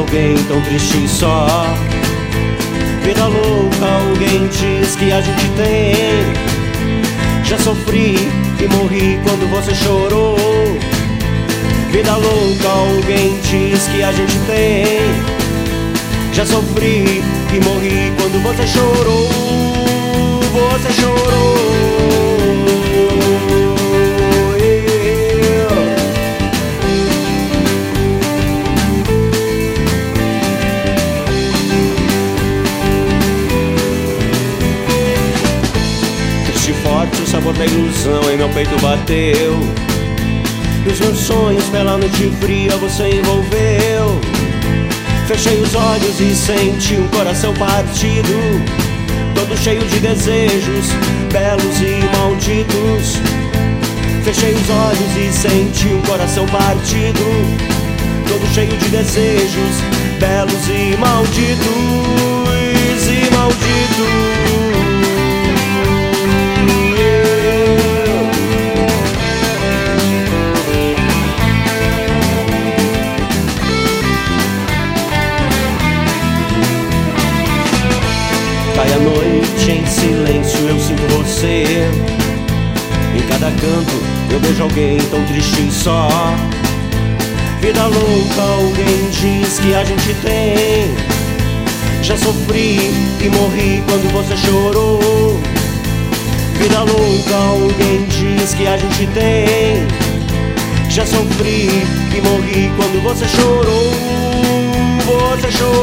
alguém tão triste e só. Vida louca, alguém diz que a gente tem. Já sofri e morri quando você chorou. Vida louca, alguém diz que a gente tem. Já sofri e morri quando você chorou. Você chorou. Triste e forte, o sabor da ilusão em meu peito bateu. E os meus sonhos pela noite fria você envolveu. Fechei os olhos e senti um coração partido, todo cheio de desejos, belos e malditos. Fechei os olhos e senti um coração partido, todo cheio de desejos, belos e malditos. E malditos. Cai a noite em silêncio, eu sinto você. Em cada canto eu vejo alguém tão triste e só. Vida louca, alguém diz que a gente tem. Já sofri e morri quando você chorou. Vida louca, alguém diz que a gente tem. Já sofri e morri quando você chorou. Você chorou.